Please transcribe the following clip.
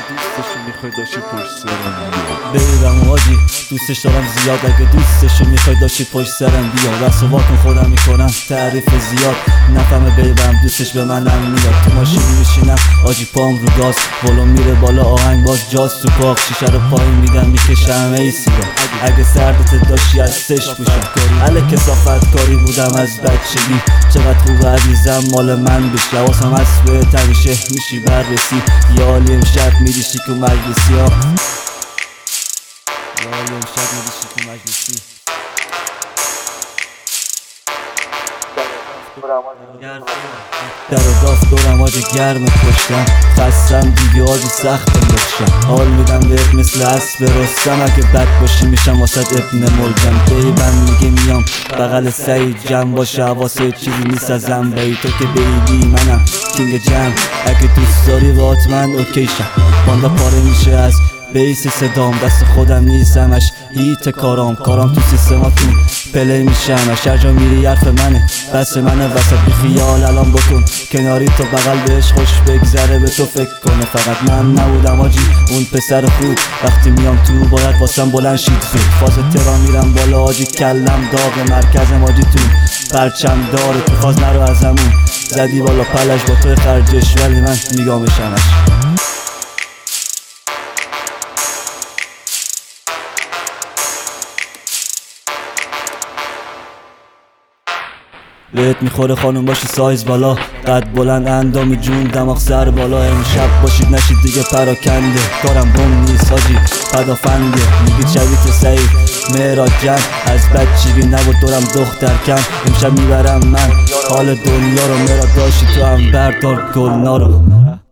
دوستشو میخوای داشتی پشت سرم بیرم واجی دوستش دارم زیاد، اگه دوستشو میخوای داشتی پشت سرم بیا. رسو واکن خودم میکنم تعریف زیاد، نفهمه بیرم دوستش به منم میاد. تو ماشین میشینم آجی پام رو گاز، ولوم میره بالا آهنگ باز جاز تو پاک، شیشه رو پایین میدم میکشم ای سیگار. اگه سردت داشتی از سش پوشم، اهل کثافت کاری بودم از بچگی. چقدر خوب عزیزم مال من بیش، حواسم هست به همیشه میشی بررسی. یه حالی امشب میریشی که مجلسی ها، یه حالی امشب میریشی که مجلسی. در و راست دورم آجی گرم پشتم، خستم دیگه آجی سخت بخشم. حال میدم بهت مثل اسب رستم، اگه بد باشی میشم واسد ابن ملجم. بیبن میگه میام بغل سعید جمع باشه، حواسه چیزی نیست ازم بایی. تو که بیبی منم کینگ جمع، اگه دوست داری وات من اوکیشم. باندا پاره میشه از بیس صدام، دست خودم نیستمش هیت کارام تو سیستماتون پلی میشمش. هر جا میری حرف منه بس منه وسط بی خیال الان بکن کناری تو بغل بهش خوش بگذره به تو فکر کنه. فقط من نبودم آجی اون پسر خوب، وقتی میام تو باید واسم بلند شید زود. فاز ترا میرم بالا آجی کلم داغ، مرکزم آجی تو پرچم داره. تو فاز نرو ازمون زدی بالا پلش با تو خرجش، ولی من میگامشمش. بهت میخوره خانم باشی سایز بالا، قد بلند اندام جون دماغ سر بالا. امشب باشید نشید دیگه پراکنده، کارم بوم نیست آجی پدافنده. میگید شبیه سعید مهراد جمع، از بچگی نبود دورم دختر کم. امشب میبرم من حال دنیا رو، مهراد داشتی تو هم بردار گلنا رو.